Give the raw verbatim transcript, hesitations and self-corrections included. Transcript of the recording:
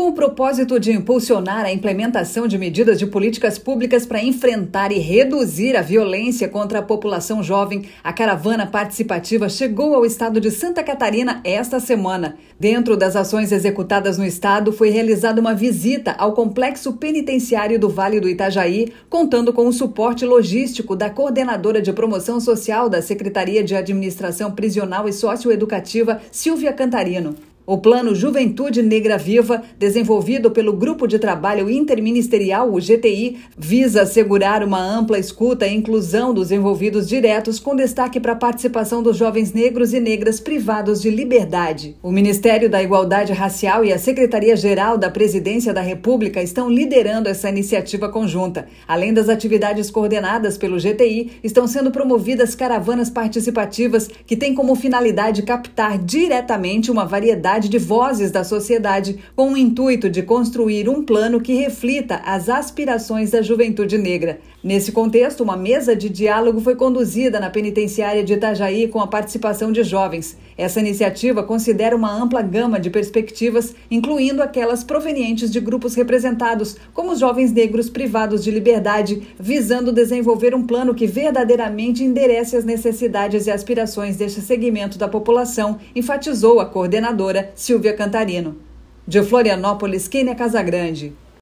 Com o propósito de impulsionar a implementação de medidas de políticas públicas para enfrentar e reduzir a violência contra a população jovem, a caravana participativa chegou ao estado de Santa Catarina esta semana. Dentro das ações executadas no estado, foi realizada uma visita ao complexo penitenciário do Vale do Itajaí, contando com o suporte logístico da coordenadora de promoção social da Secretaria de Administração Prisional e Socioeducativa, Silvia Cantarino. O Plano Juventude Negra Viva, desenvolvido pelo Grupo de Trabalho Interministerial, o G T I, visa assegurar uma ampla escuta e inclusão dos envolvidos diretos, com destaque para a participação dos jovens negros e negras privados de liberdade. O Ministério da Igualdade Racial e a Secretaria-Geral da Presidência da República estão liderando essa iniciativa conjunta. Além das atividades coordenadas pelo G T I, estão sendo promovidas caravanas participativas que têm como finalidade captar diretamente uma variedade de vozes da sociedade, com o intuito de construir um plano que reflita as aspirações da juventude negra. Nesse contexto, uma mesa de diálogo foi conduzida na penitenciária de Itajaí com a participação de jovens. Essa iniciativa considera uma ampla gama de perspectivas, incluindo aquelas provenientes de grupos representados, como os jovens negros privados de liberdade, visando desenvolver um plano que verdadeiramente enderece as necessidades e aspirações deste segmento da população, enfatizou a coordenadora Silvia Cantarino. De Florianópolis, Kênia Casagrande.